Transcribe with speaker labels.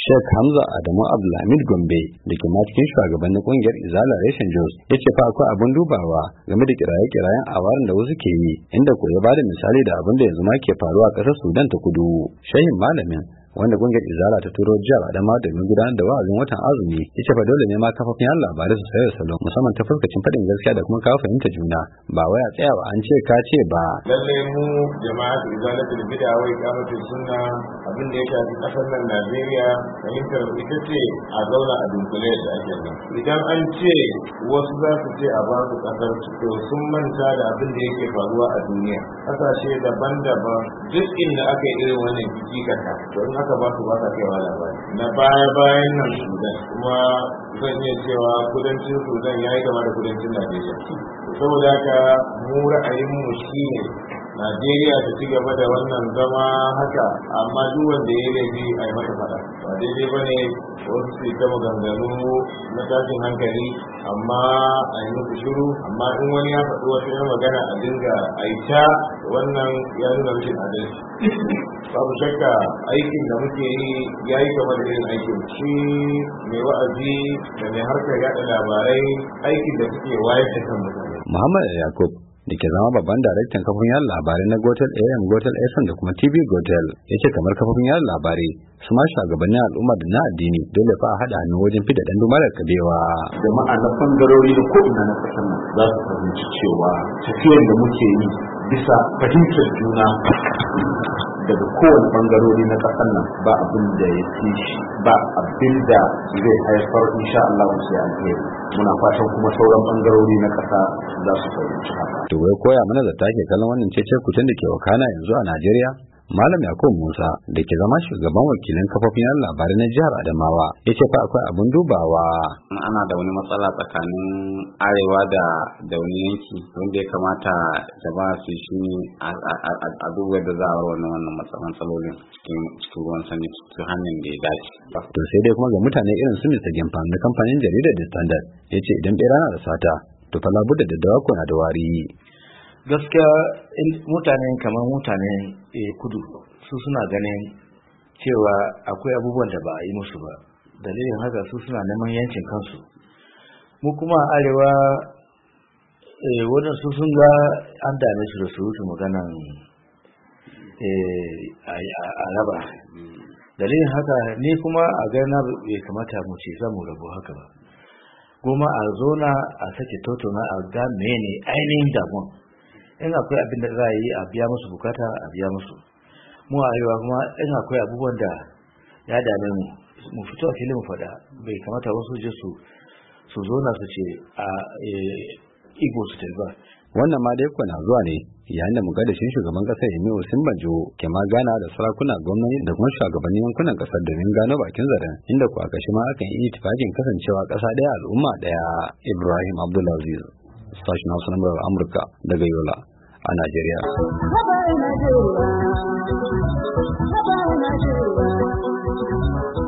Speaker 1: Sheikh Hamza Adamu Abdulhamid Gombe da ke ma cikin shugabannin kungiyar Izala Reshen Jos ya ce fa akwai abin dubawa game da kiraye-kirayen awarin da wasu ke yi, inda ko ya bada misali da abin da yanzu ma ke faruwa a ƙasar Sudan ta Kudu. Shehin malamin wanda kungiyar Izala ta turo jihar Adamawa domin gudanar da wa'azin watan azumi ya ce fa dole ne ma kafofin yan labarai su sayar salo musamman ta fuskacin faɗin gaskiya da kuma kawo fahimta juna, ba wai a tsayawa an ce ka ce ba.
Speaker 2: Lalle mu jama'atu Izalatul Bid'a wa Iqamatus Sunna abin da ya shafi kasar nan Najeriya fahimtar ita ce a zauna a dunkule da ake nan. Idan an ce wasu za su ce a ba su kasar to sun manta da abin da yake faruwa a duniya. Kasashe daban-daban duk inda aka yi irin wannan kikikaka to in aka ba su ba sa kaiwa labari. Na baya-bayan nan Sudan kuma zan iya cewa kudancin Sudan ya yi kama da kudancin Najeriya. Saboda haka mu ra'ayinmu shi ne Najeriya ta ci gaba da wannan zama haka, amma duk wanda ya laifi a yi mata fada. Ba daidai ba ne wasu su ta maganganu na tashin hankali amma a yi muku shiru, amma in wani ya faɗi wata yin magana a dinga aita wannan ya nuna rashin adalci. Babu shakka aikin da muke yi ya yi kamar da irin aikin shi mai wa'azi da mai harkar yada labarai aikin da suke wayar da kan mutane.
Speaker 1: Muhammad Yakub da ke zama babban daraktan kafofin yada labarai na Gotel AM, Gotel FM da kuma TV Gotel ya ce kamar kafofin yada labarai su ma shugabannin al'umma da na addini dole fa a haɗa hannu wajen fida dan dumar kabewa.
Speaker 3: Jama'a na bangarori da ko'ina na ƙasar nan za su fahimci cewa tafiyar da muke yi bisa fahimtar juna daga kowane bangarori na ƙasar nan ba abin da ya fi shi, ba abin da zai haifar insha Allah sai alheri. Muna fatan kuma sauran bangarori na ƙasa za su fahimci haka.
Speaker 1: To wai koya mana da take kallon wannan cece kucin da ke wakana yanzu a Najeriya? Malam Yakubu Musa da ke zama shugaban wakilan kafofin yan labarai na jihar Adamawa ya ce fa akwai abin dubawa.
Speaker 4: Ana da wani matsala tsakanin arewa da wani yanki wanda ya kamata jama'a su shi a duba da za a wannan matsalolin cikin ruwan sani su hanyar da ya dace.
Speaker 1: To sai dai kuma ga mutane irin su Mr. Gimfam na kamfanin jaridar The Standard ya ce idan bera na da sata to fa labudda da dawa na da wari.
Speaker 5: Gaskiya mutane kamar mutane kudu su suna ganin cewa akwai abubuwan da ba a yi musu ba, dalilin haka su suna neman yancin kansu. Mu kuma a arewa waɗansu sun ga an dame su da surutu maganan a raba, dalilin haka ni kuma a gana bai kamata mu ce za mu rabu haka ba, goma a zona a sake tattauna a ga mene ainihin damuwa. In akwai abin da za a yi a biya musu bukata a biya musu. Mu a arewa kuma in akwai abubuwan da ya dame mu fito a filin mu faɗa, bai kamata wasu je su zo na su ce a Igbo su ba.
Speaker 1: Wannan ma dai na zuwa ne yayin da mugaddashin shugaban kasar Yemi Osinbajo ke ma gana da sarakuna, gwamnati da kuma shugabannin yankunan kasar domin gano bakin zaren, inda kuwa kashi ma akan yi itifakin kasancewa ƙasa ɗaya al'umma ɗaya. Ibrahim Abdulaziz, sashen Hausa na Amurka daga Yola a Najeriya.